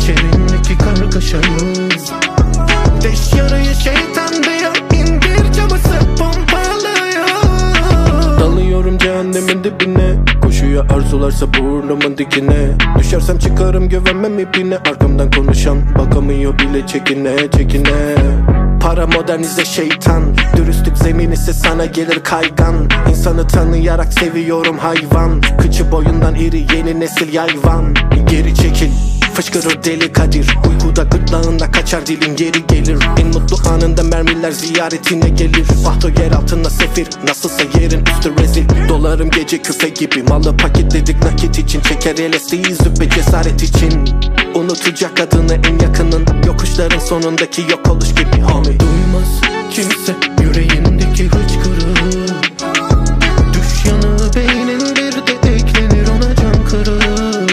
içerindeki kargaşayı. Deş yarayı şeytan diyor, indir camı sık pompalıyor. Dalıyorum cehennemin dibine, koşuyor arzularsa burnumun dikine. Düşersem çıkarım güvenmem ipine, arkamdan konuşan bakamıyor bile çekine çekine. Para modernize şeytan, dürüstlük zemin ise sana gelir kaygan. İnsanı tanıyarak seviyorum hayvan, kıçı boyundan iri yeni nesil yayvan. Geri çekil, fışkırır deli Kadir, uykuda gırtlağında kaçar dilin geri gelir. En mutlu anında mermiler ziyaretine gelir. Vahto yer altında sefir, nasılsa yerin üstü rezil. Dolarım gece küfe gibi, malı paketledik nakit için. Çeker LSD'yi züppe cesaret için. Unutacak adını en yakının, yokuşların sonundaki yok oluş gibi homie. Duymaz kimse yüreğindeki hıçkırığı. Düş yanı beynin bir de eklenir ona can kırığı.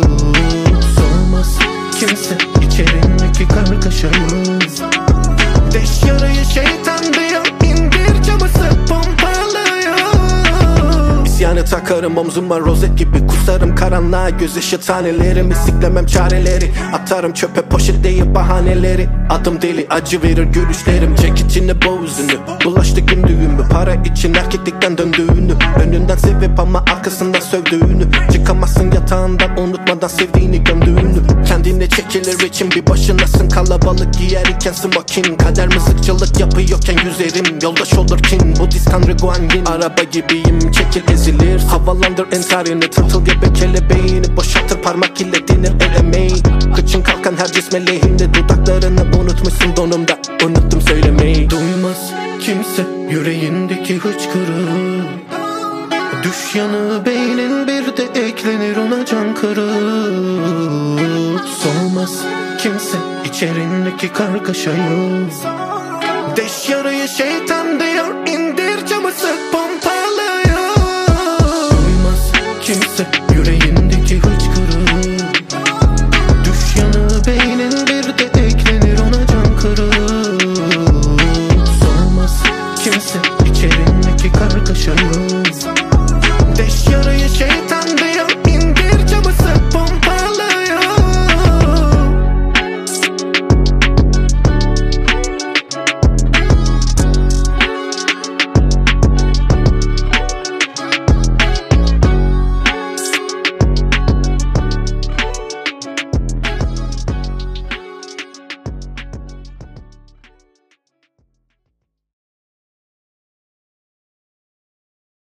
Sormaz kimse içerindeki kargaşayı. Deş yarayı şeytan diyor, indir camı sık pompalıyor. İsyanı takarım omzuma rozet gibi, kusarım karanlığa göz ışığı tanelerimi. Siklemem çareleri, atarım çöpe poşet değil bahaneleri. Adım deli acı verir gülüşlerim, çek içine boğ üzünü. Bulaştı gündüğümü, para için erkeklikten döndüğünü. Önünden sevip ama arkasından sövdüğünü. Çıkamazsın yatağından unutmadan sevdiğini gömdüğünü. Kendine çekilir için bir başınasın, kalabalık giyerken smokin. Kader mızıkçılık yapıyorken yüzerim, yoldaş olur kin. Budist tanrı Guan Yin, araba gibiyim çekil ezilir. Havalandır entarini, tırtıl gibi kelebeğini. Boşaltır parmak ile denir el emeği. Kıçın kalkan her cisme lehimde, dudaklarını unutmuşsun donumda, unuttum söylemeyi. Duymaz kimse yüreğindeki hıçkırığı. Düş yanı beynin bir de eklenir ona can kırığı. Sormaz kimse içerindeki kargaşayı. Deş yarayı şeytan diyor, indir camı sık